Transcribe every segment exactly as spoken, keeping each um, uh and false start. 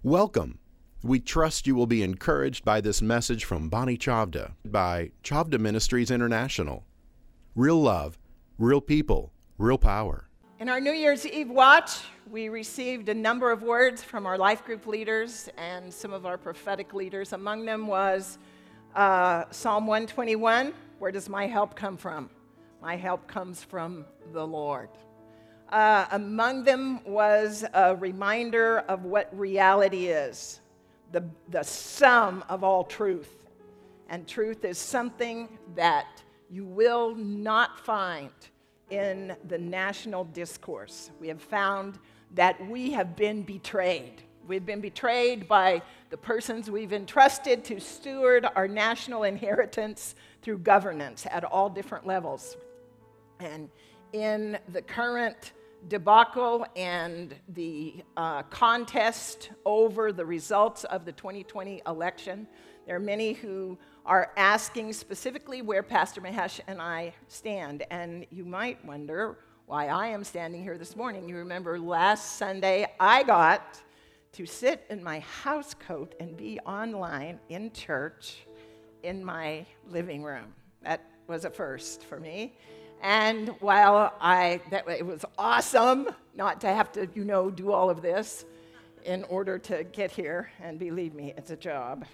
Welcome. We trust you will be encouraged by this message from Bonnie Chavda by Chavda Ministries International. Real love, real people, real power. In our New Year's Eve watch, we received a number of words from our life group leaders and some of our prophetic leaders. Among them was uh, Psalm one twenty-one, where does my help come from? My help comes from the Lord. Uh, among them was a reminder of what reality is, the, the sum of all truth. And truth is something that you will not find in the national discourse. We have found that we have been betrayed. We've been betrayed by the persons we've entrusted to steward our national inheritance through governance at all different levels. And in the current debacle and the uh, contest over the results of the twenty twenty election, there are many who are asking specifically where Pastor Mahesh and I stand. And you might wonder why I am standing here this morning. You remember last Sunday, I got to sit in my house coat and be online in church in my living room. That was a first for me. And while I, that it was awesome not to have to, you know, do all of this in order to get here, and believe me, it's a job.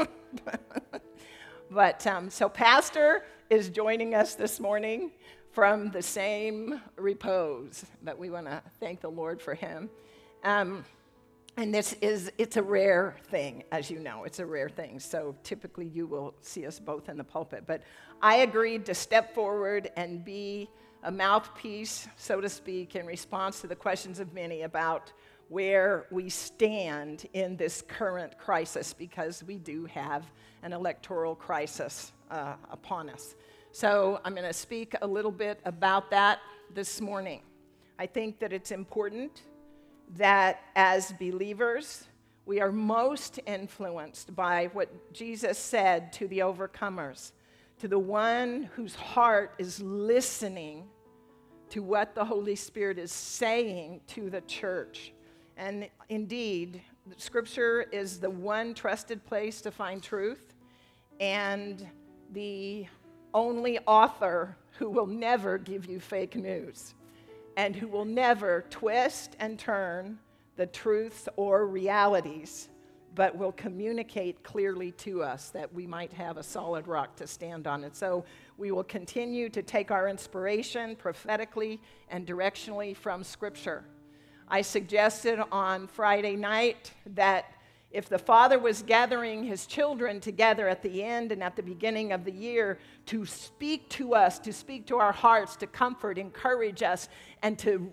But um, so Pastor is joining us this morning from the same repose, but we want to thank the Lord for him. Um, and this is, it's a rare thing, as you know, it's a rare thing. So typically you will see us both in the pulpit. But I agreed to step forward and be a mouthpiece, so to speak, in response to the questions of many about where we stand in this current crisis, because we do have an electoral crisis uh, upon us. So I'm going to speak a little bit about that this morning. I think that it's important that as believers, we are most influenced by what Jesus said to the overcomers, to the one whose heart is listening to what the Holy Spirit is saying to the church. And indeed, Scripture is the one trusted place to find truth, and the only author who will never give you fake news, and who will never twist and turn the truths or realities, but will communicate clearly to us that we might have a solid rock to stand on. And so we will continue to take our inspiration prophetically and directionally from Scripture. I suggested on Friday night that if the Father was gathering his children together at the end and at the beginning of the year to speak to us, to speak to our hearts, to comfort, encourage us, and to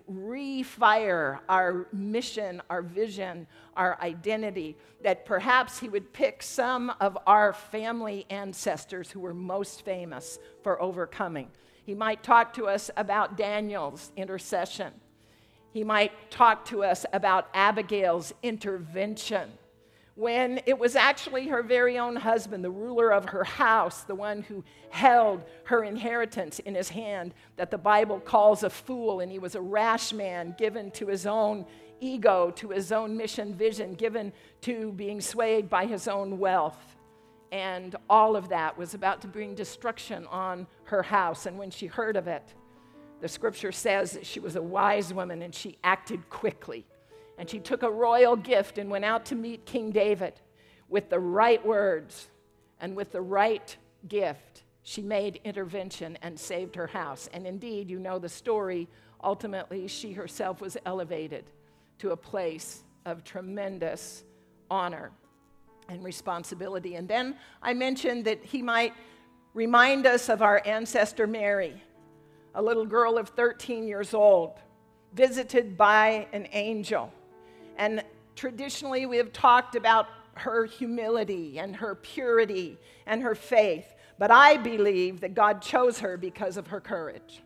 refire our mission, our vision, our identity, that perhaps he would pick some of our family ancestors who were most famous for overcoming. He might talk to us about Daniel's intercession. He might talk to us about Abigail's intervention, when it was actually her very own husband, the ruler of her house, the one who held her inheritance in his hand, that the Bible calls a fool, and he was a rash man given to his own ego, to his own mission vision, given to being swayed by his own wealth. And all of that was about to bring destruction on her house. And when she heard of it, the Scripture says that she was a wise woman and she acted quickly. And she took a royal gift and went out to meet King David with the right words and with the right gift. She made intervention and saved her house. And indeed, you know the story. Ultimately, she herself was elevated to a place of tremendous honor and responsibility. And then I mentioned that he might remind us of our ancestor Mary, a little girl of thirteen years old, visited by an angel. And traditionally, we have talked about her humility and her purity and her faith. But I believe that God chose her because of her courage.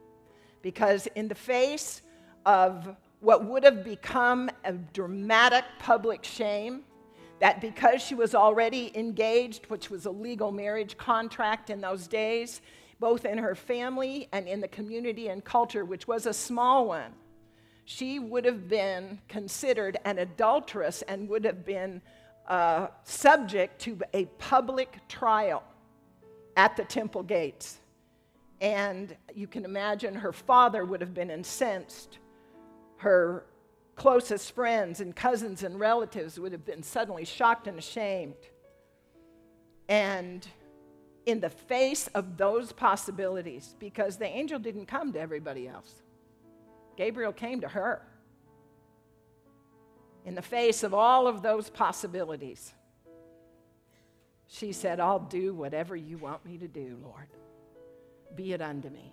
Because in the face of what would have become a dramatic public shame, that because she was already engaged, which was a legal marriage contract in those days, both in her family and in the community and culture, which was a small one, she would have been considered an adulteress and would have been uh, subject to a public trial at the temple gates. And you can imagine her father would have been incensed. Her closest friends and cousins and relatives would have been suddenly shocked and ashamed. And in the face of those possibilities, because the angel didn't come to everybody else, Gabriel came to her. In the face of all of those possibilities, she said, I'll do whatever you want me to do, Lord. Be it unto me.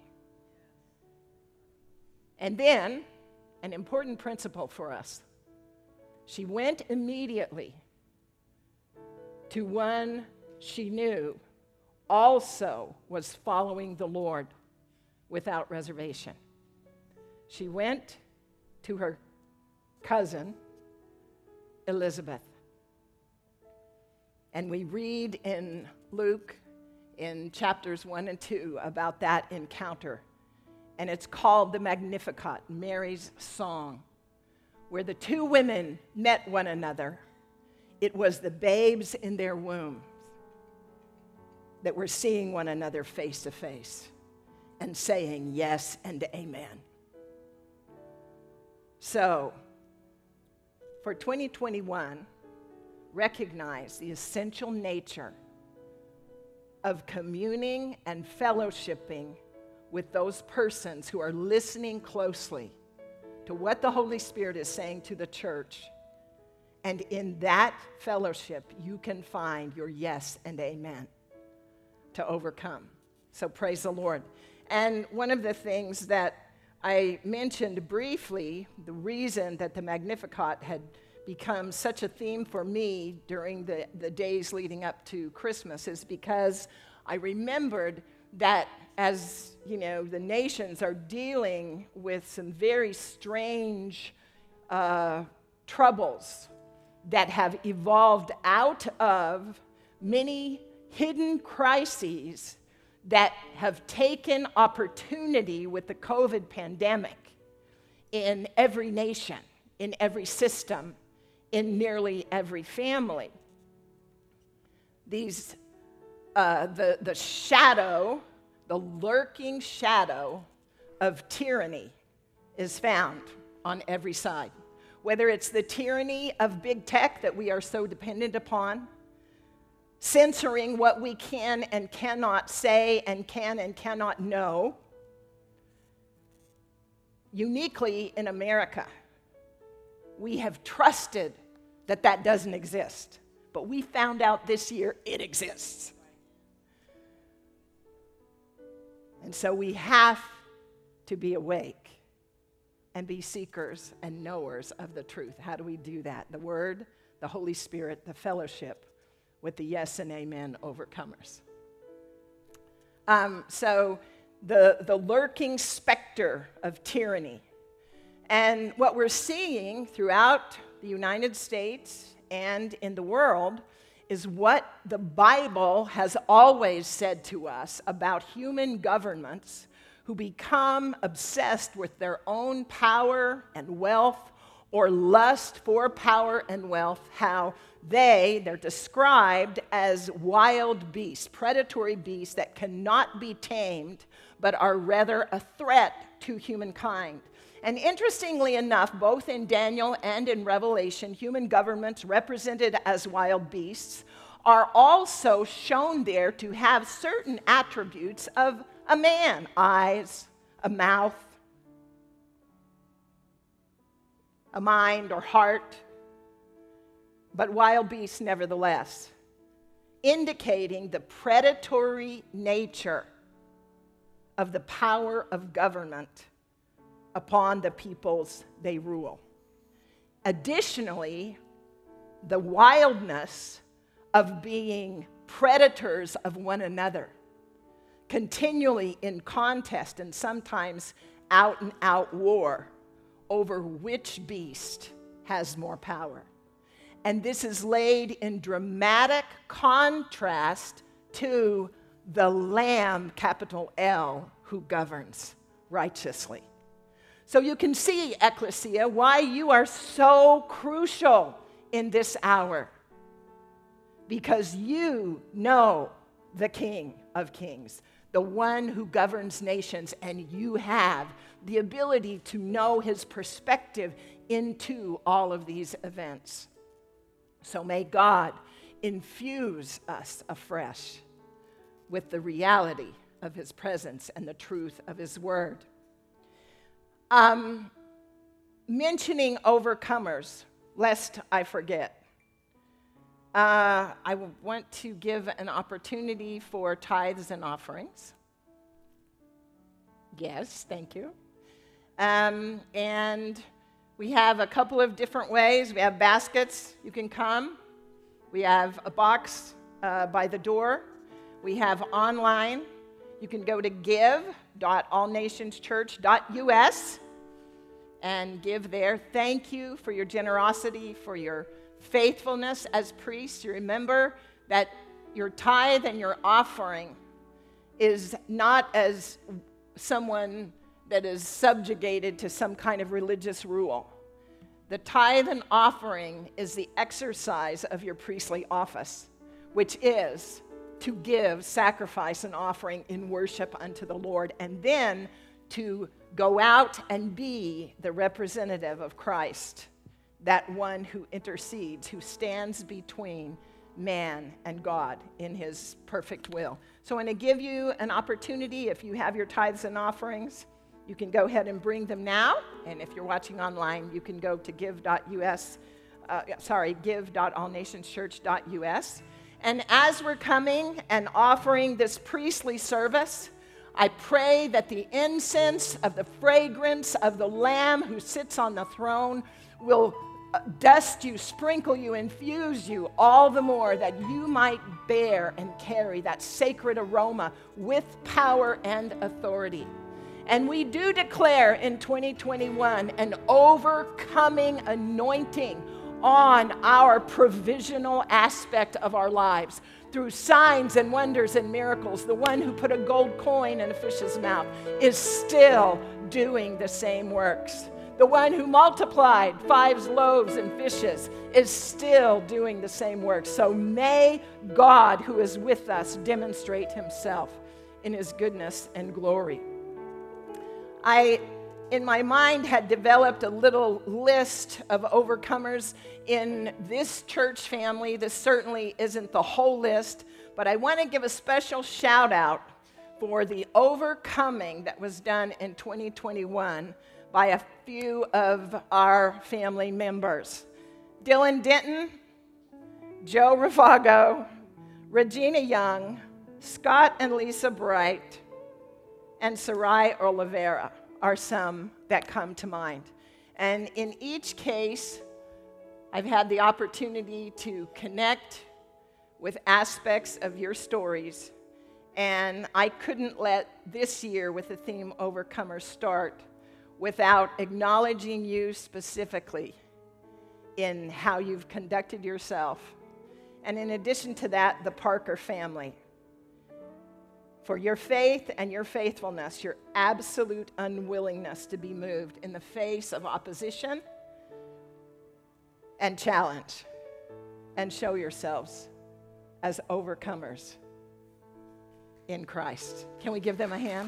And then, an important principle for us. She went immediately to one she knew also was following the Lord without reservation. She went to her cousin, Elizabeth. And we read in Luke, in chapters one and two, about that encounter. And it's called the Magnificat, Mary's song, where the two women met one another. It was the babes in their wombs that were seeing one another face to face and saying yes and amen. So, for twenty twenty-one, recognize the essential nature of communing and fellowshipping with those persons who are listening closely to what the Holy Spirit is saying to the church. And in that fellowship, you can find your yes and amen to overcome. So praise the Lord. And one of the things that I mentioned briefly, the reason that the Magnificat had become such a theme for me during the, the days leading up to Christmas is because I remembered that as, you know, the nations are dealing with some very strange uh, troubles that have evolved out of many hidden crises that have taken opportunity with the COVID pandemic in every nation, in every system, in nearly every family. These, uh, the, the shadow, the lurking shadow of tyranny is found on every side. Whether it's the tyranny of big tech that we are so dependent upon, censoring what we can and cannot say and can and cannot know. Uniquely in America, we have trusted that that doesn't exist, but we found out this year it exists. And so we have to be awake and be seekers and knowers of the truth. How do we do that? The Word, the Holy Spirit, the fellowship with the yes and amen overcomers. Um, so the, the lurking specter of tyranny. And what we're seeing throughout the United States and in the world is what the Bible has always said to us about human governments who become obsessed with their own power and wealth or lust for power and wealth, how they, they're described as wild beasts, predatory beasts that cannot be tamed, but are rather a threat to humankind. And interestingly enough, both in Daniel and in Revelation, human governments represented as wild beasts are also shown there to have certain attributes of a man: eyes, a mouth, a mind or heart, but wild beasts nevertheless, indicating the predatory nature of the power of government upon the peoples they rule. Additionally, the wildness of being predators of one another, continually in contest and sometimes out and out war over which beast has more power. And this is laid in dramatic contrast to the Lamb, capital L, who governs righteously. So you can see, Ecclesia, why you are so crucial in this hour. Because you know the King of Kings, the one who governs nations, and you have the ability to know his perspective into all of these events. So may God infuse us afresh with the reality of his presence and the truth of his word. Um, mentioning overcomers, lest I forget. Uh, I want to give an opportunity for tithes and offerings. Yes, thank you. Um, and we have a couple of different ways. We have baskets. You can come. We have a box uh, by the door. We have online. You can go to give dot all nations church dot u s and give there. Thank you for your generosity, for your faithfulness as priests. You remember that your tithe and your offering is not as someone that is subjugated to some kind of religious rule. The tithe and offering is the exercise of your priestly office, which is to give sacrifice and offering in worship unto the Lord, and then to go out and be the representative of Christ, that one who intercedes, who stands between man and God in his perfect will. So I'm going to give you an opportunity. If you have your tithes and offerings, you can go ahead and bring them now. And if you're watching online, you can go to give dot u s, uh, sorry, give dot all nations church dot u s. And as we're coming and offering this priestly service, I pray that the incense of the fragrance of the Lamb who sits on the throne will dust you, sprinkle you, infuse you all the more, that you might bear and carry that sacred aroma with power and authority. And we do declare in twenty twenty-one an overcoming anointing on our provisional aspect of our lives through signs and wonders and miracles. The one who put a gold coin in a fish's mouth is still doing the same works. The one who multiplied five loaves and fishes is still doing the same work. So may God, who is with us, demonstrate himself in his goodness and glory. I, in my mind, had developed a little list of overcomers in this church family. This certainly isn't the whole list, but I want to give a special shout out for the overcoming that was done in twenty twenty-one by a few of our family members. Dylan Denton, Joe Ravago, Regina Young, Scott and Lisa Bright, and Sarai Oliveira are some that come to mind. And in each case, I've had the opportunity to connect with aspects of your stories, and I couldn't let this year with the theme Overcomers start without acknowledging you specifically in how you've conducted yourself. And in addition to that, the Parker family, for your faith and your faithfulness, your absolute unwillingness to be moved in the face of opposition and challenge, and show yourselves as overcomers in Christ. Can we give them a hand?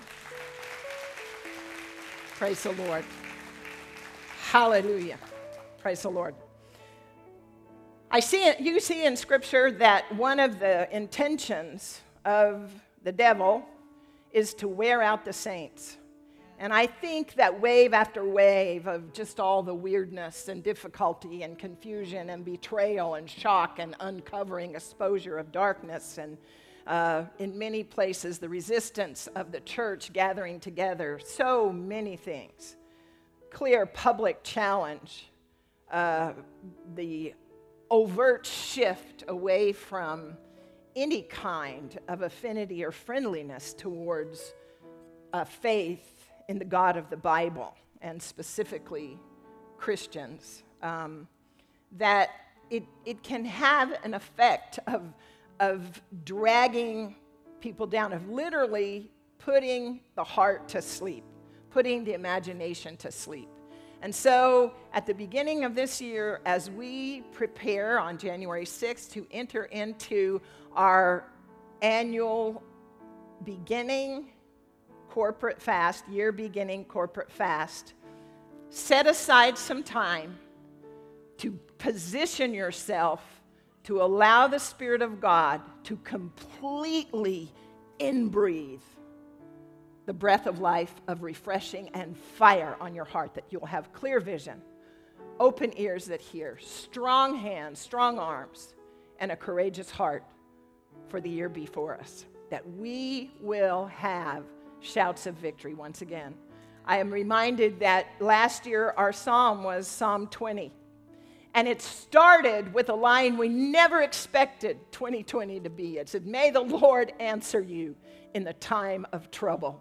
Praise the Lord. Hallelujah. Praise the Lord. I see it, you see in Scripture that one of the intentions of the devil is to wear out the saints. And I think that wave after wave of just all the weirdness and difficulty and confusion and betrayal and shock and uncovering exposure of darkness and uh, in many places the resistance of the church gathering together, so many things. Clear public challenge, uh, the overt shift away from any kind of affinity or friendliness towards uh, faith in the God of the Bible, and specifically Christians, um, that it, it can have an effect of, of dragging people down, of literally putting the heart to sleep, putting the imagination to sleep. And so at the beginning of this year, as we prepare on January sixth to enter into our annual beginning corporate fast, year beginning corporate fast, set aside some time to position yourself to allow the Spirit of God to completely inbreathe the breath of life, of refreshing and fire on your heart, that you'll have clear vision, open ears that hear, strong hands, strong arms, and a courageous heart for the year before us, that we will have shouts of victory once again. I am reminded that last year our psalm was Psalm twenty, and it started with a line we never expected twenty twenty to be. It said, "May the Lord answer you in the time of trouble."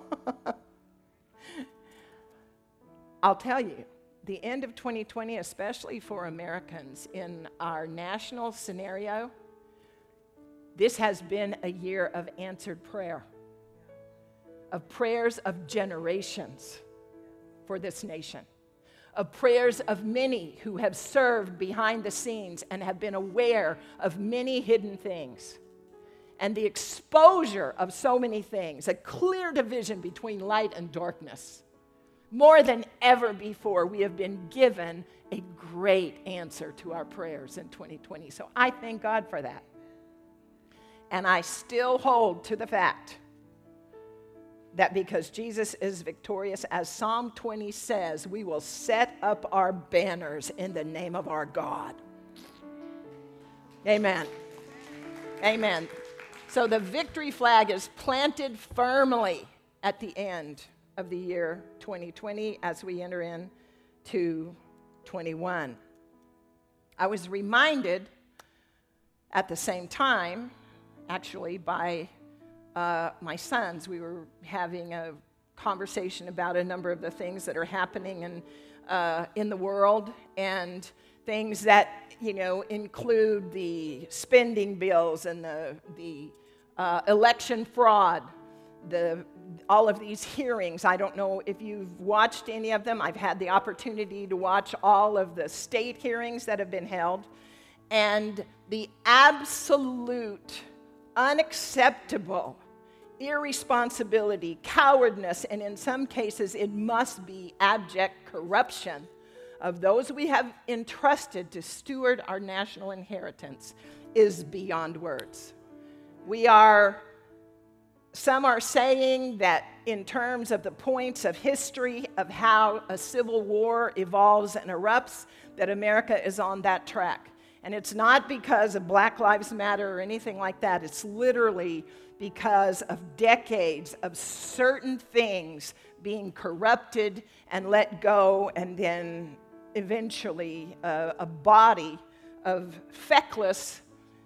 I'll tell you, the end of twenty twenty, especially for Americans in our national scenario, this has been a year of answered prayer, of prayers of generations for this nation, of prayers of many who have served behind the scenes and have been aware of many hidden things, and the exposure of so many things, a clear division between light and darkness. More than ever before, we have been given a great answer to our prayers in twenty twenty. So I thank God for that. And I still hold to the fact that because Jesus is victorious, as Psalm twenty says, we will set up our banners in the name of our God. Amen. Amen. So the victory flag is planted firmly at the end of the year twenty twenty as we enter into twenty-one. I was reminded at the same time, actually, by uh, my sons. We were having a conversation about a number of the things that are happening in, uh, in the world, and things that, you know, include the spending bills and the, the uh, election fraud, the, all of these hearings. I don't know if you've watched any of them. I've had the opportunity to watch all of the state hearings that have been held, and the absolute unacceptable irresponsibility, cowardness, and in some cases it must be abject corruption of those we have entrusted to steward our national inheritance is beyond words. We are, some are saying that in terms of the points of history of how a civil war evolves and erupts, that America is on that track. And it's not because of Black Lives Matter or anything like that. It's literally because of decades of certain things being corrupted and let go, and then eventually uh, a body of feckless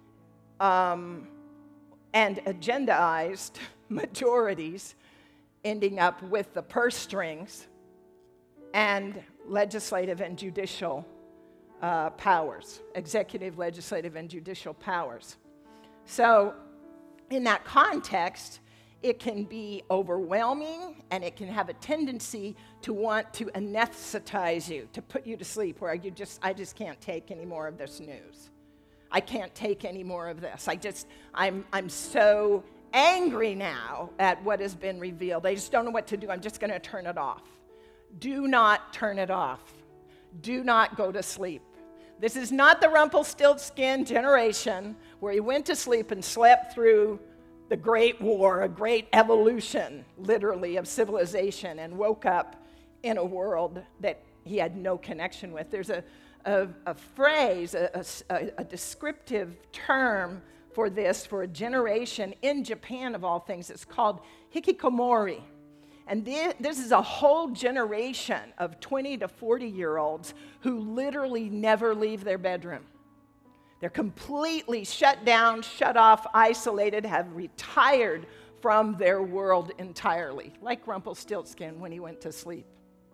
um, and agendaized majorities ending up with the purse strings and legislative and judicial uh, powers, executive, legislative, and judicial powers. So in that context, it can be overwhelming, and it can have a tendency to want to anesthetize you, to put you to sleep, where you just, I just can't take any more of this news. I can't take any more of this. I just, I'm, I'm so angry now at what has been revealed. I just don't know what to do. I'm just going to turn it off. Do not turn it off. Do not go to sleep. This is not the Rumpelstiltskin generation where he went to sleep and slept through the Great War, a great evolution, literally, of civilization, and woke up in a world that he had no connection with. There's a, a, a phrase, a, a, a descriptive term for this, for a generation in Japan, of all things. It's called hikikomori. And this is a whole generation of twenty to forty-year-olds who literally never leave their bedroom. They're completely shut down, shut off, isolated, have retired from their world entirely, like Rumpelstiltskin when he went to sleep.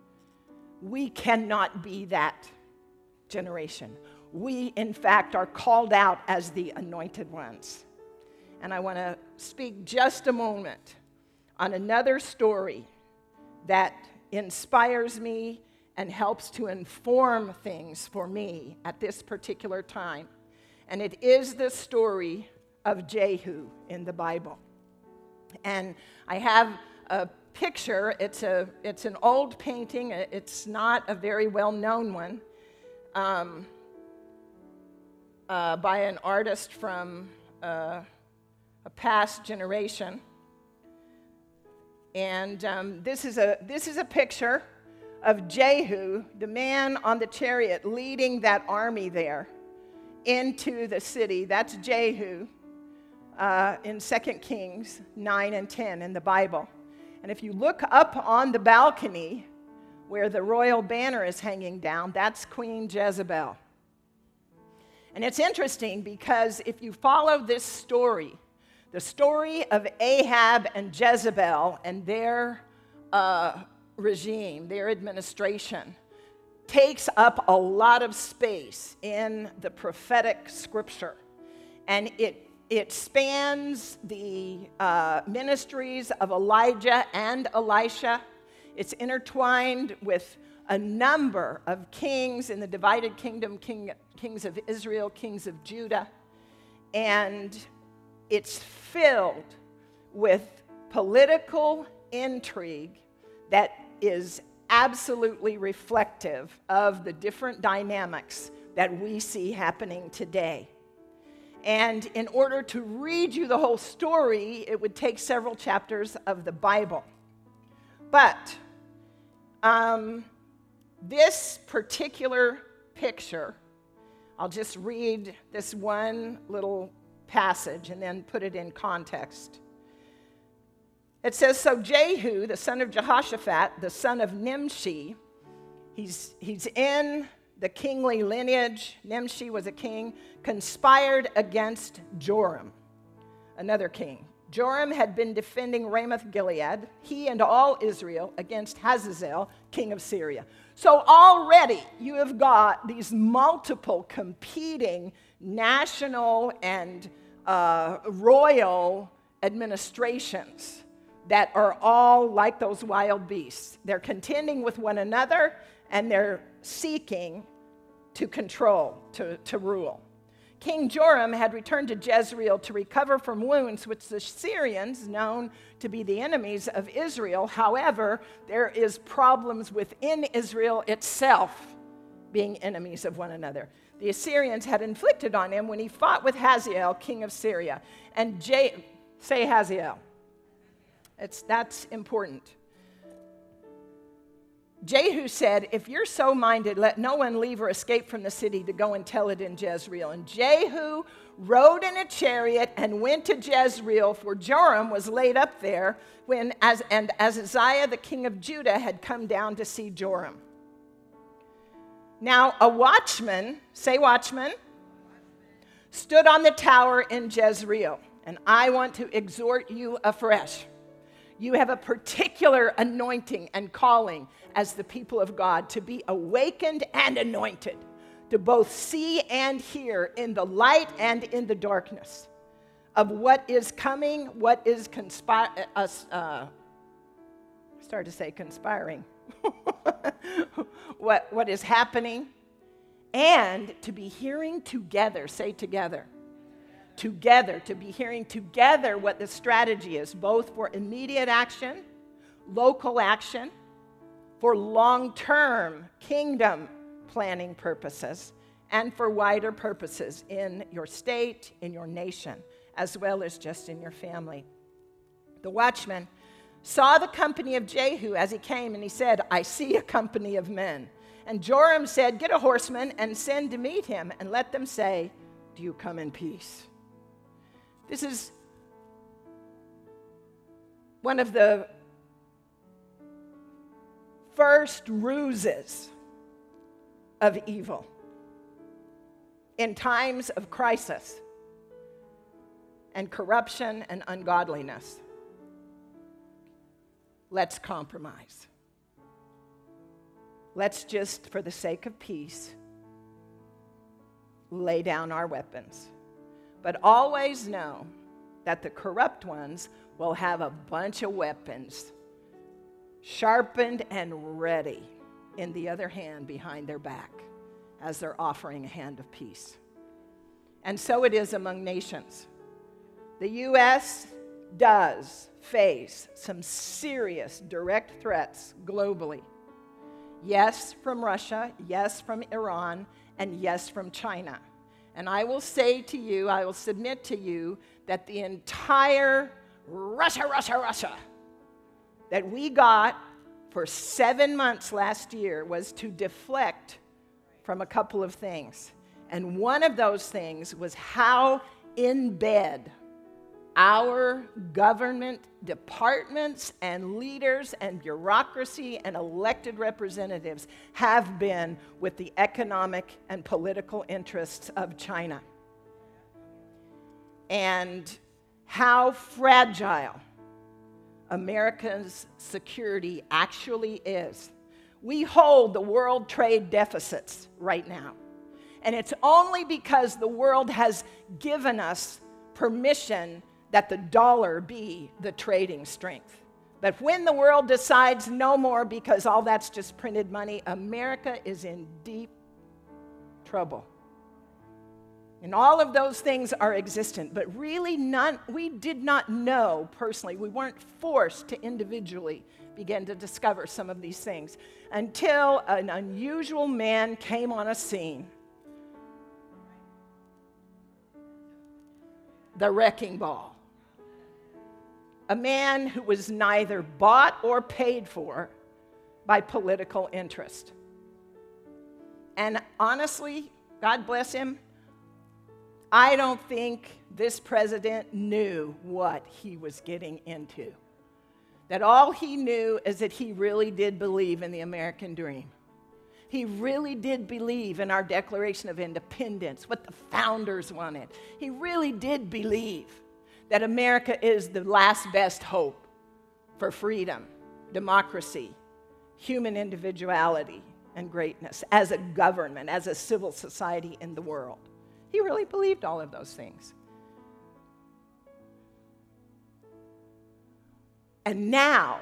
We cannot be that generation. We, in fact, are called out as the anointed ones. And I want to speak just a moment on another story that inspires me and helps to inform things for me at this particular time. And it is the story of Jehu in the Bible. And I have a picture. It's a it's an old painting. It's not a very well-known one, um, uh, by an artist from uh, a past generation. And um, this is a this is a picture of Jehu, the man on the chariot leading that army there into the city. That's Jehu uh, in Second Kings nine and ten in the Bible. And if you look up on the balcony where the royal banner is hanging down, that's Queen Jezebel. And it's interesting because if you follow this story, the story of Ahab and Jezebel and their uh, regime, their administration, takes up a lot of space in the prophetic scripture. And it, it spans the uh, ministries of Elijah and Elisha. It's intertwined with a number of kings in the divided kingdom, king, kings of Israel, kings of Judah. And it's filled with political intrigue that is absolutely reflective of the different dynamics that we see happening today. And in order to read you the whole story, it would take several chapters of the Bible. But um, this particular picture, I'll just read this one little passage and then put it in context. It says, so Jehu, the son of Jehoshaphat, the son of Nimshi, he's, he's in the kingly lineage. Nimshi was a king, conspired against Joram, another king. Joram had been defending Ramoth-Gilead, he and all Israel, against Hazazel, king of Syria. So already you have got these multiple competing national and uh, royal administrations that are all like those wild beasts. They're contending with one another, and they're seeking to control, to, to rule. King Joram had returned to Jezreel to recover from wounds which the Syrians, known to be the enemies of Israel. However, there is problems within Israel itself being enemies of one another. The Assyrians had inflicted on him when he fought with Hazael, king of Syria. And Je- say Hazael. It's, that's important. Jehu said, if you're so minded, let no one leave or escape from the city to go and tell it in Jezreel. And Jehu rode in a chariot and went to Jezreel, for Joram was laid up there, when as, and Ahaziah, the king of Judah, had come down to see Joram. Now a watchman, say watchman, stood on the tower in Jezreel. And I want to exhort you afresh. You have a particular anointing and calling as the people of God to be awakened and anointed, to both see and hear in the light and in the darkness of what is coming, what is conspiring, uh, uh, I started to say conspiring, what, what is happening, and to be hearing together, say together, together, to be hearing together what the strategy is, both for immediate action, local action, for long-term kingdom planning purposes, and for wider purposes in your state, in your nation, as well as just in your family. The watchman saw the company of Jehu as he came, and he said, I see a company of men. And Joram said, get a horseman and send to meet him, and let them say, do you come in peace? This is one of the first ruses of evil in times of crisis and corruption and ungodliness. Let's compromise. Let's just, for the sake of peace, lay down our weapons. But always know that the corrupt ones will have a bunch of weapons sharpened and ready in the other hand behind their back as they're offering a hand of peace. And so it is among nations. The U S does face some serious direct threats globally. Yes, from Russia, yes, from Iran, and yes, from China. And I will say to you, I will submit to you that the entire Russia, Russia, Russia that we got for seven months last year was to deflect from a couple of things. And one of those things was how in bed our government departments and leaders and bureaucracy and elected representatives have been with the economic and political interests of China. And how fragile America's security actually is. We hold the world trade deficits right now. And it's only because the world has given us permission that the dollar be the trading strength. But when the world decides no more because all that's just printed money, America is in deep trouble. And all of those things are existent, but really none, we did not know personally. We weren't forced to individually begin to discover some of these things until an unusual man came on a scene. The wrecking ball. A man who was neither bought or paid for by political interest. And honestly, God bless him, I don't think this president knew what he was getting into. That all he knew is that he really did believe in the American dream. He really did believe in our Declaration of Independence, what the founders wanted. He really did believe that America is the last best hope for freedom, democracy, human individuality, and greatness as a government, as a civil society in the world. He really believed all of those things. And now,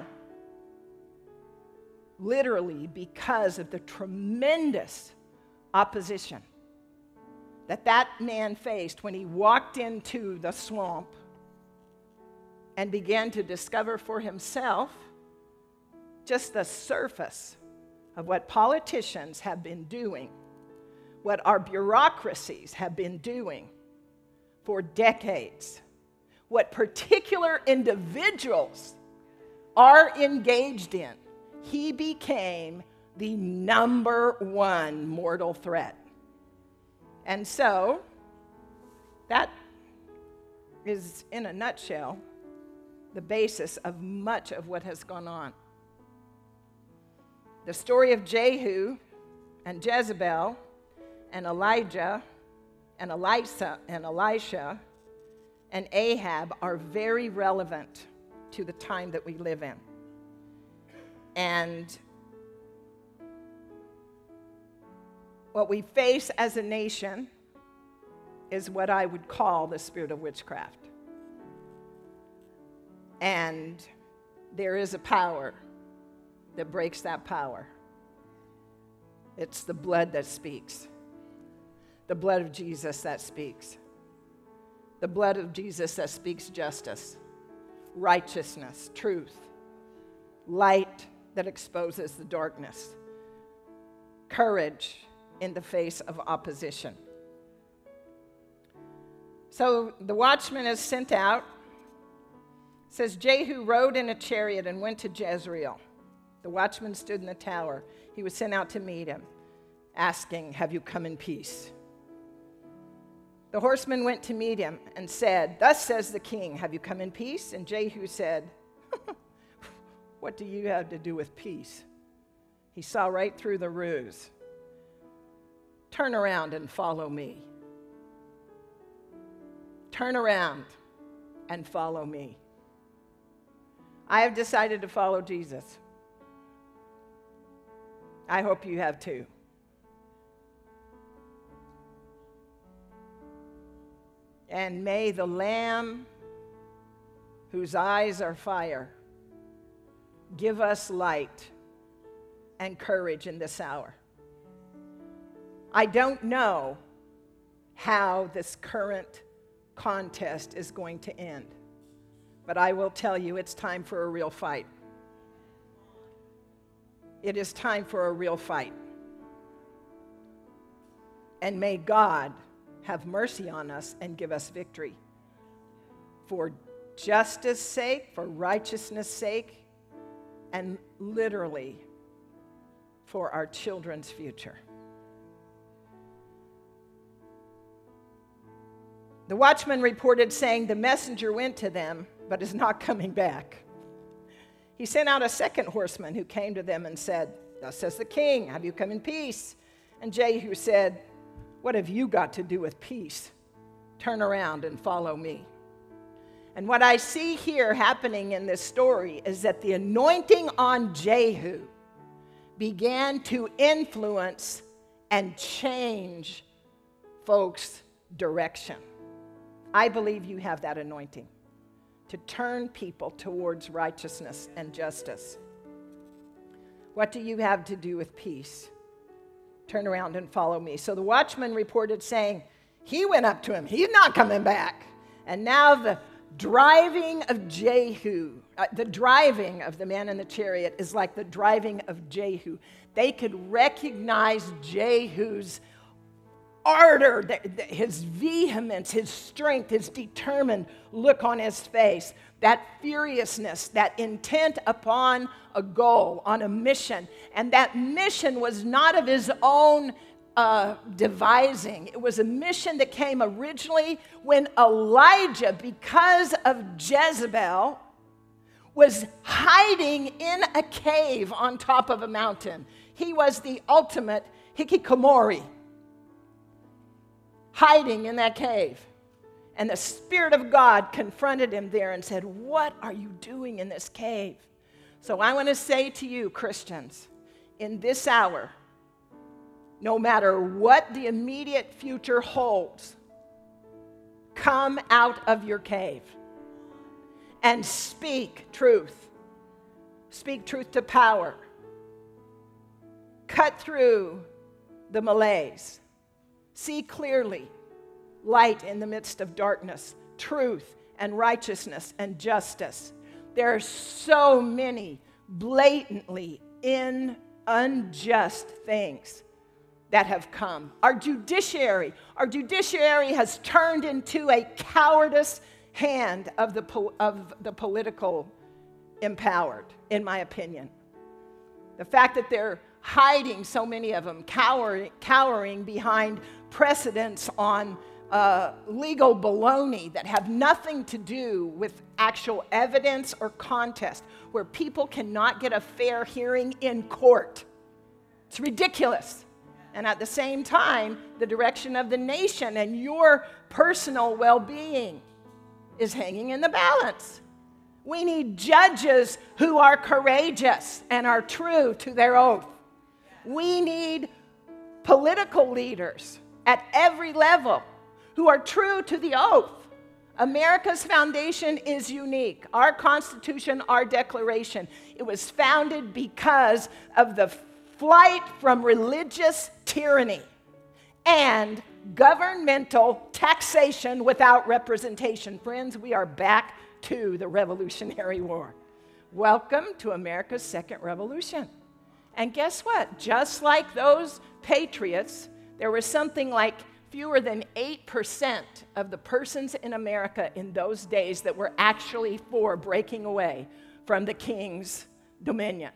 literally because of the tremendous opposition that that man faced when he walked into the swamp and began to discover for himself just the surface of what politicians have been doing, what our bureaucracies have been doing for decades, what particular individuals are engaged in, he became the number one mortal threat. And so, that is, in a nutshell, the basis of much of what has gone on. The story of Jehu and Jezebel and Elijah and Elisha and Elisha and Ahab are very relevant to the time that we live in. And what we face as a nation is what I would call the spirit of witchcraft. And there is a power that breaks that power. It's the blood that speaks. The blood of Jesus that speaks. The blood of Jesus that speaks justice, righteousness, truth, light that exposes the darkness, courage in the face of opposition. So the watchman is sent out. It says, Jehu rode in a chariot and went to Jezreel. The watchman stood in the tower. He was sent out to meet him, asking, have you come in peace? The horseman went to meet him and said, thus says the king, have you come in peace? And Jehu said, what do you have to do with peace? He saw right through the ruse. Turn around and follow me. Turn around and follow me. I have decided to follow Jesus. I hope you have too. And may the Lamb, whose eyes are fire, give us light and courage in this hour. I don't know how this current contest is going to end, but I will tell you it's time for a real fight. It is time for a real fight. And may God have mercy on us and give us victory. For justice sake, for righteousness sake, and literally for our children's future. The watchman reported saying, the messenger went to them, but is not coming back. He sent out a second horseman who came to them and said, thus says the king, have you come in peace? And Jehu said, what have you got to do with peace? Turn around and follow me. And what I see here happening in this story is that the anointing on Jehu began to influence and change folks' direction. I believe you have that anointing to turn people towards righteousness and justice. What do you have to do with peace? Turn around and follow me. So the watchman reported saying, he went up to him. He's not coming back. And now the driving of Jehu, uh, the driving of the man in the chariot is like the driving of Jehu. They could recognize Jehu's ardor, his vehemence, his strength, his determined look on his face, that furiousness, that intent upon a goal, on a mission. And that mission was not of his own uh, devising. It was a mission that came originally when Elijah, because of Jezebel, was hiding in a cave on top of a mountain. He was the ultimate hikikomori, hiding in that cave. And the Spirit of God confronted him there and said, what are you doing in this cave? So I want to say to you, Christians, in this hour, no matter what the immediate future holds, come out of your cave and speak truth. Speak truth to power. Cut through the malaise. See clearly light in the midst of darkness, truth and righteousness and justice. There are so many blatantly in unjust things that have come. Our judiciary, our judiciary has turned into a cowardice hand of the, po- of the political empowered, in my opinion. The fact that they're hiding, so many of them, cowering, cowering behind precedents on uh, legal baloney that have nothing to do with actual evidence or contest, where people cannot get a fair hearing in court. It's ridiculous. And at the same time, the direction of the nation and your personal well-being is hanging in the balance. We need judges who are courageous and are true to their oath. We need political leaders at every level who are true to the oath. America's foundation is unique. Our Constitution, our Declaration, it was founded because of the flight from religious tyranny and governmental taxation without representation. Friends, we are back to the Revolutionary War. Welcome to America's second revolution. And guess what? Just like those patriots, there was something like fewer than eight percent of the persons in America in those days that were actually for breaking away from the king's dominion.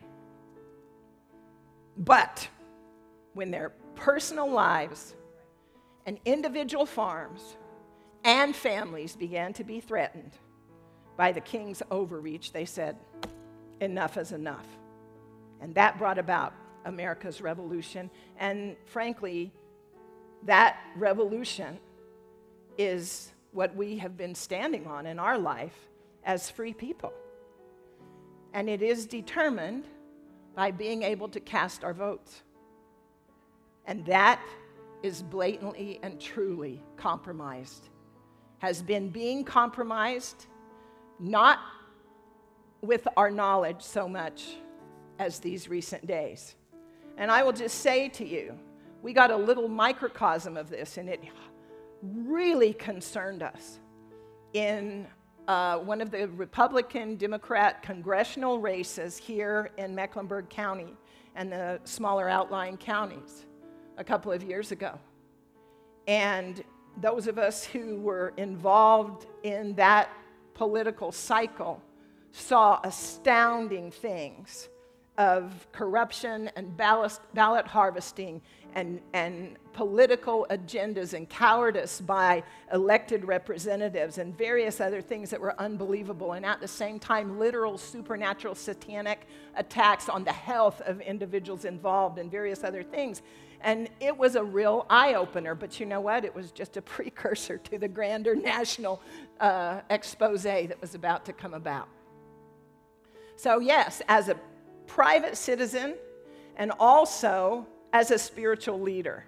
But when their personal lives and individual farms and families began to be threatened by the king's overreach, they said, enough is enough. And that brought about America's revolution. And frankly, that revolution is what we have been standing on in our life as free people. And it is determined by being able to cast our votes. And that is blatantly and truly compromised. Has been being compromised not with our knowledge so much as these recent days. And I will just say to you, we got a little microcosm of this, and it really concerned us in uh, one of the Republican-Democrat congressional races here in Mecklenburg County and the smaller outlying counties a couple of years ago. And those of us who were involved in that political cycle saw astounding things of corruption and ballot, ballot harvesting and, and political agendas and cowardice by elected representatives and various other things that were unbelievable, and at the same time literal supernatural satanic attacks on the health of individuals involved and various other things. And it was a real eye-opener, but you know what? It was just a precursor to the grander national uh, expose that was about to come about. So yes, as a private citizen and also as a spiritual leader,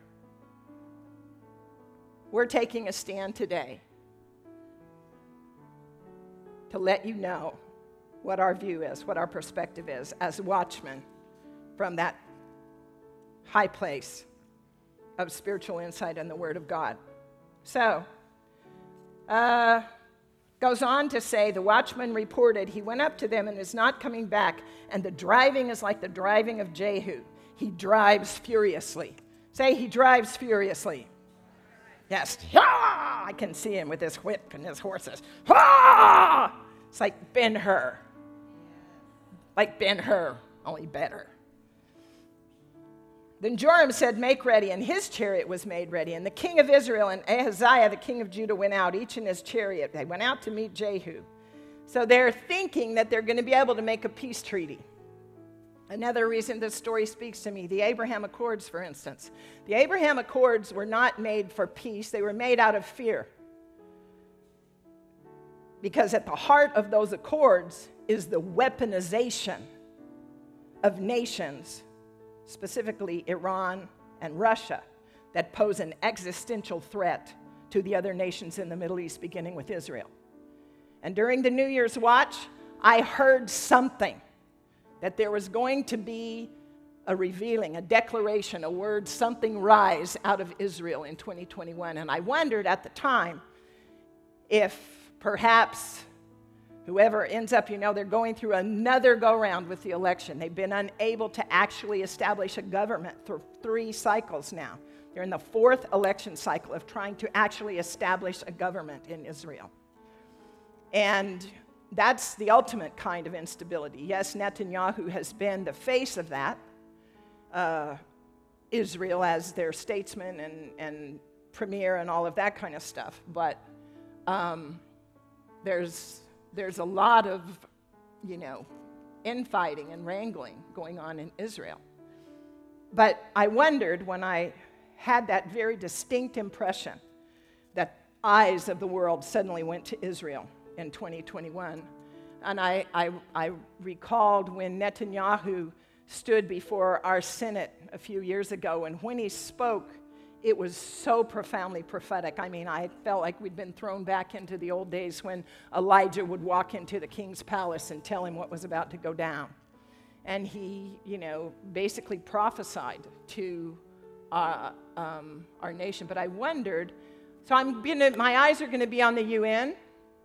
we're taking a stand today to let you know what our view is, what our perspective is as watchmen from that high place of spiritual insight in the Word of God. So, uh, goes on to say, the watchman reported, he went up to them and is not coming back, and the driving is like the driving of Jehu. He drives furiously. Say, he drives furiously. Yes. Ah! I can see him with his whip and his horses. Ah! It's like Ben-Hur. Like Ben-Hur, only better. Then Joram said, make ready, and his chariot was made ready. And the king of Israel and Ahaziah, the king of Judah, went out, each in his chariot. They went out to meet Jehu. So they're thinking that they're going to be able to make a peace treaty. Another reason this story speaks to me, the Abraham Accords, for instance. The Abraham Accords were not made for peace. They were made out of fear. Because at the heart of those accords is the weaponization of nations, specifically Iran and Russia, that pose an existential threat to the other nations in the Middle East, beginning with Israel. And during the New Year's watch, I heard something, that there was going to be a revealing, a declaration, a word, something rise out of Israel in twenty twenty-one. And I wondered at the time if perhaps whoever ends up, you know, they're going through another go-round with the election. They've been unable to actually establish a government for three cycles now. They're in the fourth election cycle of trying to actually establish a government in Israel. And that's the ultimate kind of instability. Yes, Netanyahu has been the face of that, uh, Israel as their statesman and, and premier and all of that kind of stuff. But um, there's... There's a lot of, you know, infighting and wrangling going on in Israel. But I wondered when I had that very distinct impression that eyes of the world suddenly went to Israel in twenty twenty-one. And I, I, I recalled when Netanyahu stood before our Senate a few years ago, and when he spoke, it was so profoundly prophetic. I mean, I felt like we'd been thrown back into the old days when Elijah would walk into the king's palace and tell him what was about to go down. And he, you know, basically prophesied to uh, um, our nation. But I wondered, so I'm gonna, my eyes are going to be on the U N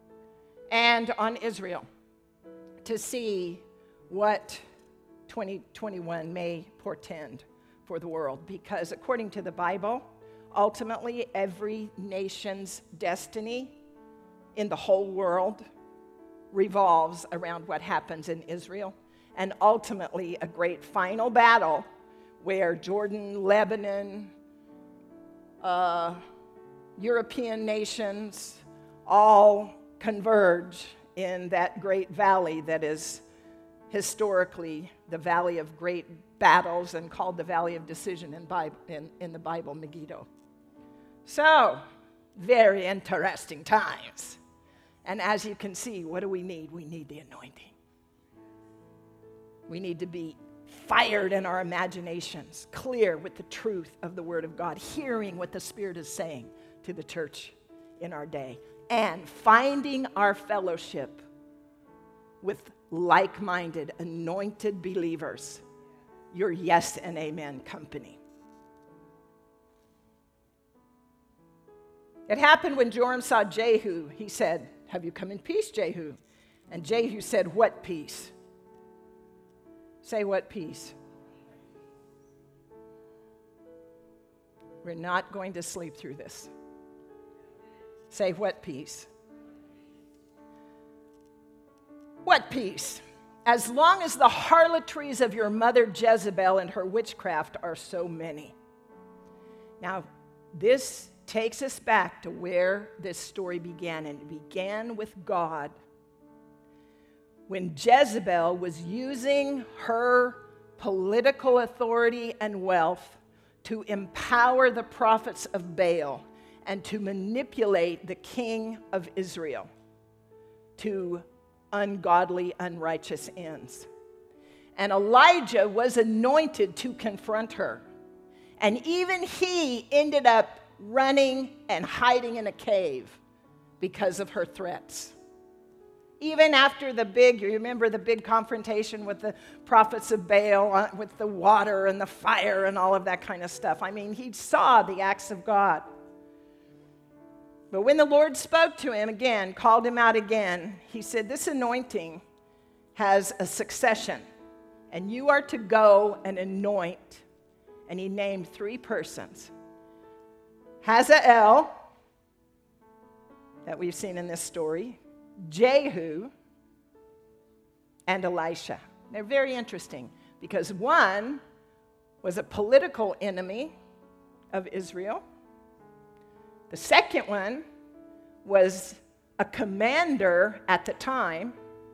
and on Israel to see what twenty twenty-one may portend for the world, because according to the Bible, ultimately every nation's destiny in the whole world revolves around what happens in Israel, and ultimately a great final battle where Jordan, Lebanon, uh, European nations all converge in that great valley that is historically the valley of great battles and called the Valley of Decision in, Bible, in, in the Bible, Megiddo. So, very interesting times. And as you can see, what do we need? We need the anointing. We need to be fired in our imaginations, clear with the truth of the Word of God, hearing what the Spirit is saying to the church in our day, and finding our fellowship with like-minded, anointed believers, your yes and amen company. It happened when Joram saw Jehu. He said, "Have you come in peace, Jehu?" And Jehu said, "What peace?" Say, what peace? We're not going to sleep through this. Say, what peace? What peace? As long as the harlotries of your mother Jezebel and her witchcraft are so many. Now, this takes us back to where this story began, and it began with God. When Jezebel was using her political authority and wealth to empower the prophets of Baal and to manipulate the king of Israel to ungodly, unrighteous ends. And Elijah was anointed to confront her. And even he ended up running and hiding in a cave because of her threats. Even after the big, you remember the big confrontation with the prophets of Baal, with the water and the fire and all of that kind of stuff. I mean, he saw the acts of God. But when the Lord spoke to him again, called him out again, he said, this anointing has a succession, and you are to go and anoint. And he named three persons. Hazael, that we've seen in this story, Jehu, and Elisha. They're very interesting because one was a political enemy of Israel. The second one was a commander at the time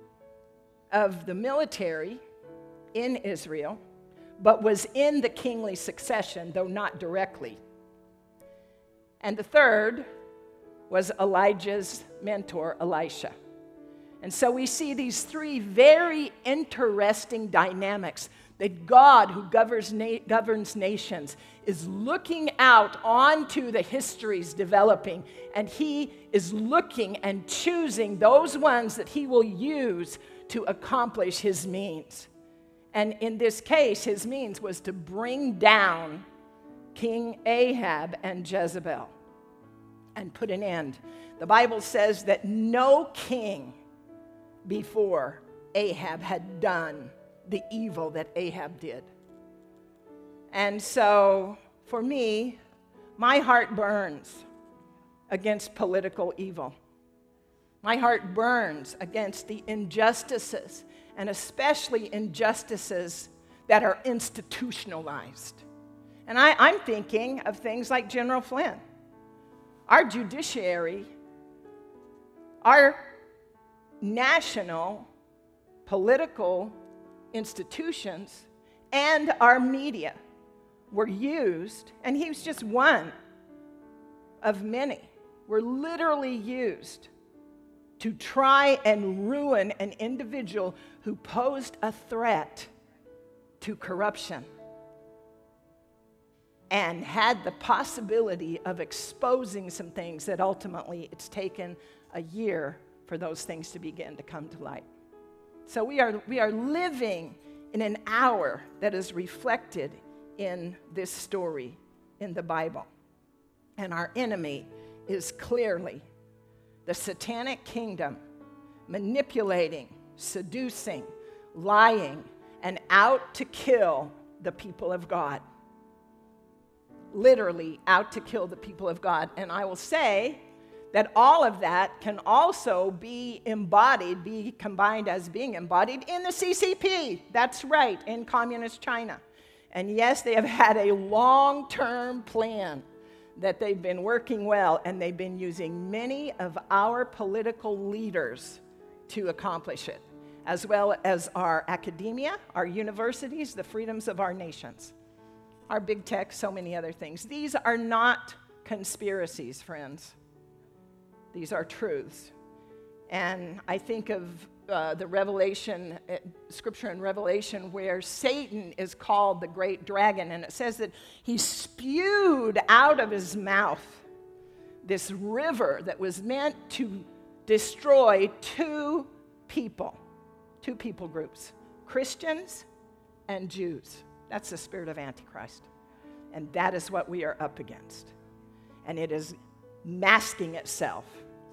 of the military in Israel, but was in the kingly succession, though not directly. And the third was Elijah's mentor, Elisha. And so we see these three very interesting dynamics that God, who governs, na- governs nations, is looking out onto the histories developing, and he is looking and choosing those ones that he will use to accomplish his means. And in this case, his means was to bring down King Ahab and Jezebel and put an end. The Bible says that no king before Ahab had done the evil that Ahab did. And so, for me, my heart burns against political evil. My heart burns against the injustices, and especially injustices that are institutionalized. And I, I'm thinking of things like General Flynn. Our judiciary, our national political institutions, and our media were used, and he was just one of many, were literally used to try and ruin an individual who posed a threat to corruption and had the possibility of exposing some things that ultimately it's taken a year for those things to begin to come to light. So we are, we are living in an hour that is reflected in this story in the Bible. And our enemy is clearly the satanic kingdom, manipulating, seducing, lying, and out to kill the people of God. Literally out to kill the people of God. And I will say that all of that can also be embodied, be combined as being embodied in the C C P. That's right, in communist China. And yes, they have had a long-term plan that they've been working well, and they've been using many of our political leaders to accomplish it, as well as our academia, our universities, the freedoms of our nations, our big tech, so many other things. These are not conspiracies, friends. These are truths. And I think of uh, the Revelation, uh, scripture in Revelation, where Satan is called the great dragon, and it says that he spewed out of his mouth this river that was meant to destroy two people, two people groups, Christians and Jews. That's the spirit of Antichrist. And that is what we are up against. And it is masking itself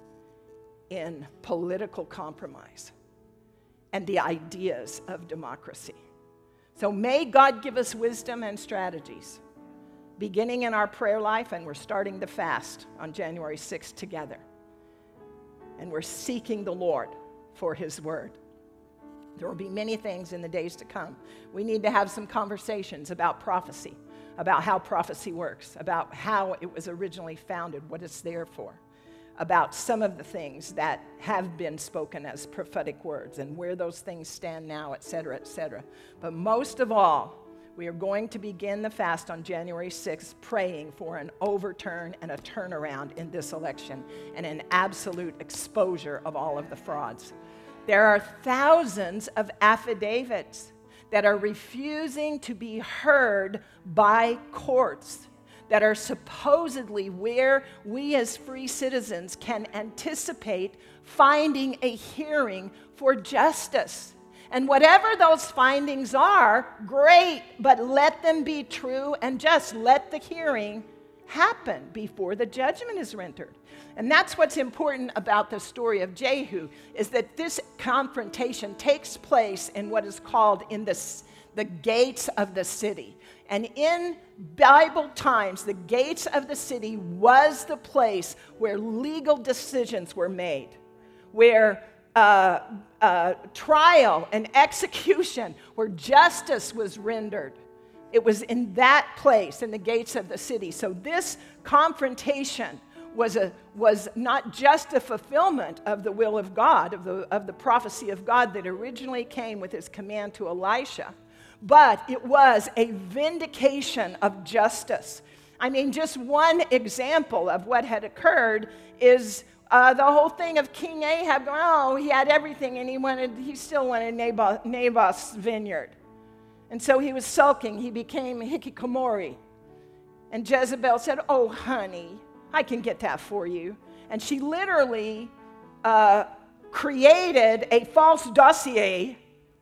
in political compromise and the ideas of democracy. So may God give us wisdom and strategies, beginning in our prayer life, and we're starting to fast on January sixth together. And we're seeking the Lord for his word. There will be many things in the days to come. We need to have some conversations about prophecy, about how prophecy works, about how it was originally founded, what it's there for, about some of the things that have been spoken as prophetic words and where those things stand now, et cetera, et cetera. But most of all, we are going to begin the fast on January sixth praying for an overturn and a turnaround in this election and an absolute exposure of all of the frauds. There are thousands of affidavits that are refusing to be heard by courts, that are supposedly where we as free citizens can anticipate finding a hearing for justice. And whatever those findings are, great, but let them be true and just let the hearing happen before the judgment is rendered. And that's what's important about the story of Jehu, is that this confrontation takes place in what is called in the, the gates of the city. And in Bible times, the gates of the city was the place where legal decisions were made, where uh, uh, trial and execution, where justice was rendered. It was in that place, in the gates of the city. So this confrontation was a was not just a fulfillment of the will of God, of the of the prophecy of God that originally came with his command to Elisha, but it was a vindication of justice. I mean, just one example of what had occurred is uh, the whole thing of King Ahab going, oh, he had everything and he wanted he still wanted Naboth, Naboth's vineyard. And so he was sulking. He became hikikomori. And Jezebel said, oh, honey, I can get that for you. And she literally uh, created a false dossier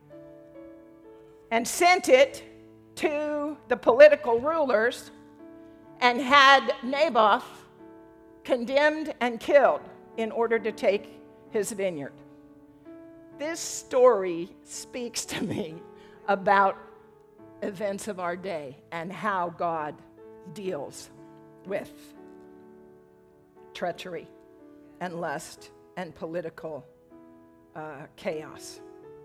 and sent it to the political rulers and had Naboth condemned and killed in order to take his vineyard. This story speaks to me about events of our day and how God deals with treachery and lust and political uh, chaos.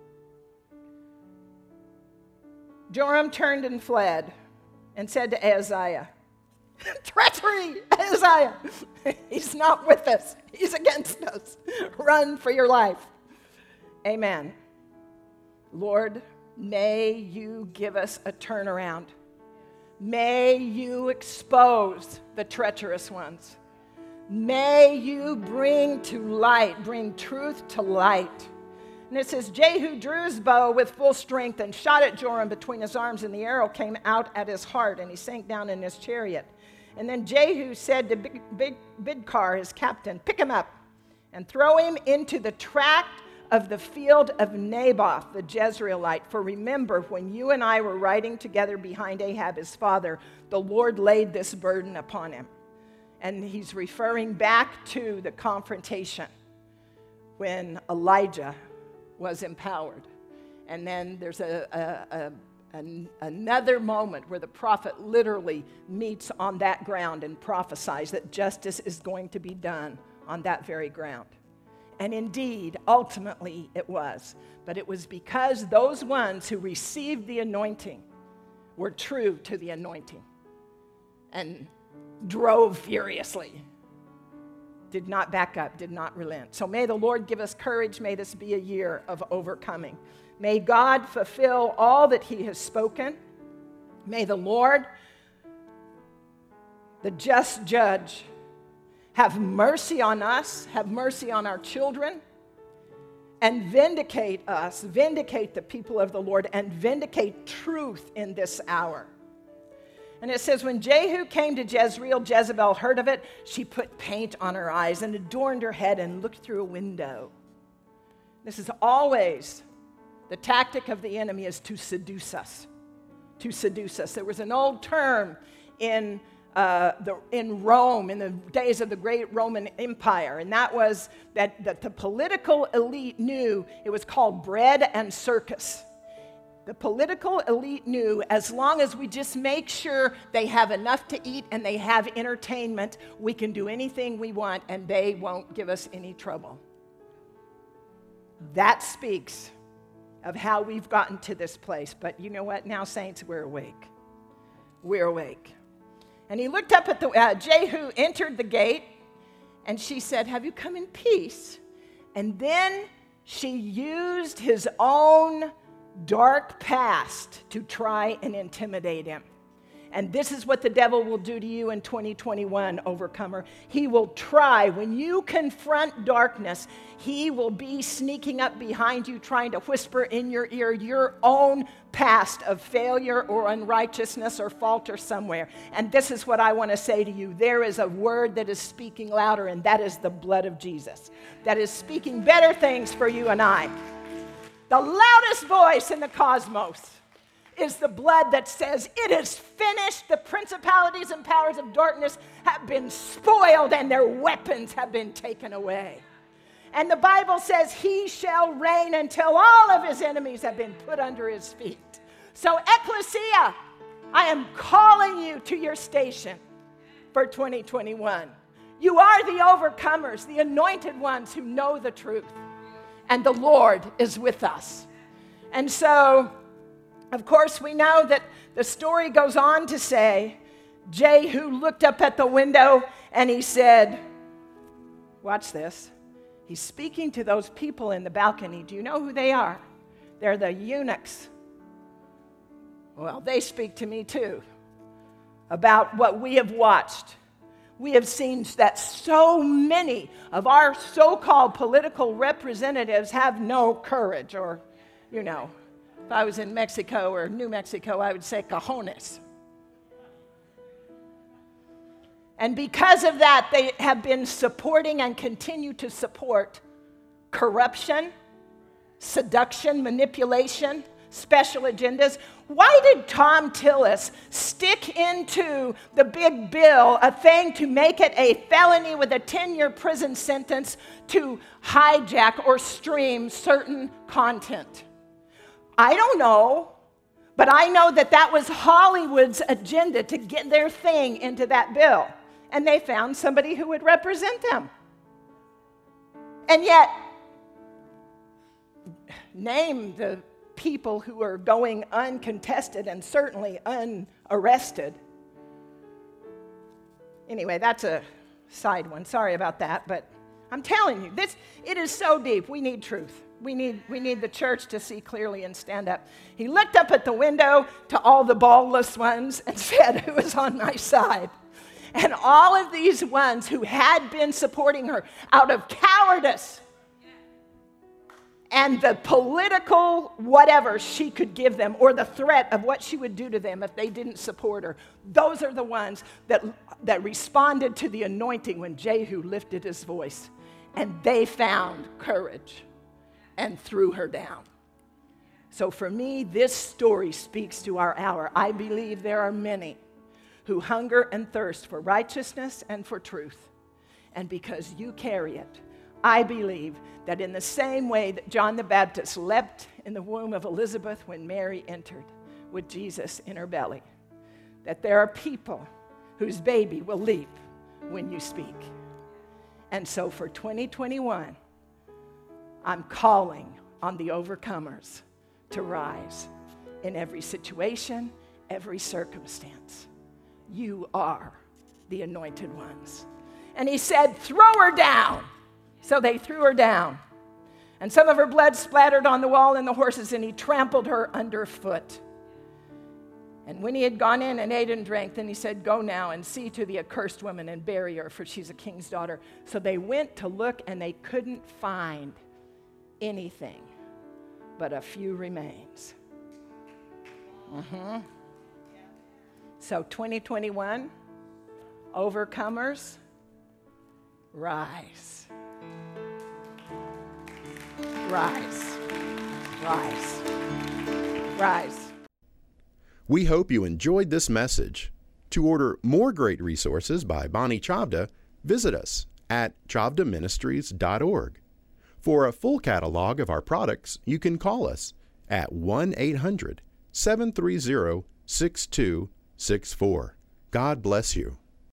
Joram turned and fled and said to Ahaziah, treachery, Ahaziah, he's not with us, he's against us, run for your life. Amen. Lord, may you give us a turnaround. May you expose the treacherous ones. May you bring to light, bring truth to light. And it says, Jehu drew his bow with full strength and shot at Joram between his arms, and the arrow came out at his heart, and he sank down in his chariot. And then Jehu said to Big, Big, Bidkar, his captain, pick him up and throw him into the tract of the field of Naboth, the Jezreelite. For remember, when you and I were riding together behind Ahab, his father, the Lord laid this burden upon him. And he's referring back to the confrontation when Elijah was empowered. And then there's a, a, a, an, another moment where the prophet literally meets on that ground and prophesies that justice is going to be done on that very ground. And indeed, ultimately it was. But it was because those ones who received the anointing were true to the anointing and drove furiously, did not back up, did not relent. So may the Lord give us courage. May this be a year of overcoming. May God fulfill all that he has spoken. May the Lord, the just judge, have mercy on us, have mercy on our children, and vindicate us, vindicate the people of the Lord, and vindicate truth in this hour. And it says, when Jehu came to Jezreel, Jezebel heard of it. She put paint on her eyes and adorned her head and looked through a window. This is always The tactic of the enemy is to seduce us, to seduce us. There was an old term in uh, the, in Rome, in the days of the great Roman Empire, and that was that, that the political elite knew it was called bread and circus. The political elite knew as long as we just make sure they have enough to eat and they have entertainment, we can do anything we want and they won't give us any trouble. That speaks of how we've gotten to this place. But you know what? Now, saints, we're awake. We're awake. And he looked up at the, uh, Jehu entered the gate, and she said, have you come in peace? And then she used his own dark past to try and intimidate him. And this is what the devil will do to you in twenty twenty-one, overcomer. He will try, when you confront darkness, he will be sneaking up behind you, trying to whisper in your ear your own past of failure or unrighteousness or falter somewhere. And this is what I want to say to you. There is a word that is speaking louder, and that is the blood of Jesus. That is speaking better things for you and I. The loudest voice in the cosmos is the blood that says, it is finished. The principalities and powers of darkness have been spoiled and their weapons have been taken away. And the Bible says he shall reign until all of his enemies have been put under his feet. So ecclesia, I am calling you to your station for twenty twenty-one. You are the overcomers, the anointed ones who know the truth. And the Lord is with us. And so, of course, we know that the story goes on to say, Jehu looked up at the window and he said, watch this. He's speaking to those people in the balcony. Do you know who they are? They're the eunuchs. Well, they speak to me too about what we have watched. We have seen that so many of our so-called political representatives have no courage, or, you know, if I was in Mexico or New Mexico, I would say cojones. And because of that, they have been supporting and continue to support corruption, seduction, manipulation, special agendas. Why did Tom Tillis stick into the big bill a thing to make it a felony with a ten-year prison sentence to hijack or stream certain content? I don't know, but I know that that was Hollywood's agenda to get their thing into that bill. And they found somebody who would represent them. And yet, name the people who are going uncontested and certainly unarrested. Anyway, that's a side one. Sorry about that, but I'm telling you, this it is so deep. We need truth. We need, we need the church to see clearly and stand up. He looked up at the window to all the ballless ones and said, who is on my side? And all of these ones who had been supporting her out of cowardice and the political whatever she could give them, or the threat of what she would do to them if they didn't support her, those are the ones that, that responded to the anointing when Jehu lifted his voice. And they found courage and threw her down. So for me, this story speaks to our hour. I believe there are many who hunger and thirst for righteousness and for truth. And because you carry it, I believe that in the same way that John the Baptist leapt in the womb of Elizabeth when Mary entered with Jesus in her belly, that there are people whose baby will leap when you speak. And so for twenty twenty-one, I'm calling on the overcomers to rise in every situation, every circumstance. You are the anointed ones. And he said, throw her down. So they threw her down. And some of her blood splattered on the wall and the horses, and he trampled her underfoot. And when he had gone in and ate and drank, then he said, go now and see to the accursed woman and bury her, for she's a king's daughter. So they went to look, and they couldn't find anything but a few remains. Mm-hmm. So twenty twenty-one, overcomers, rise. Rise. Rise. Rise. We hope you enjoyed this message. To order more great resources by Bonnie Chavda, visit us at chavda ministries dot org. For a full catalog of our products, you can call us at one eight hundred, seven three zero, six two six four. God bless you.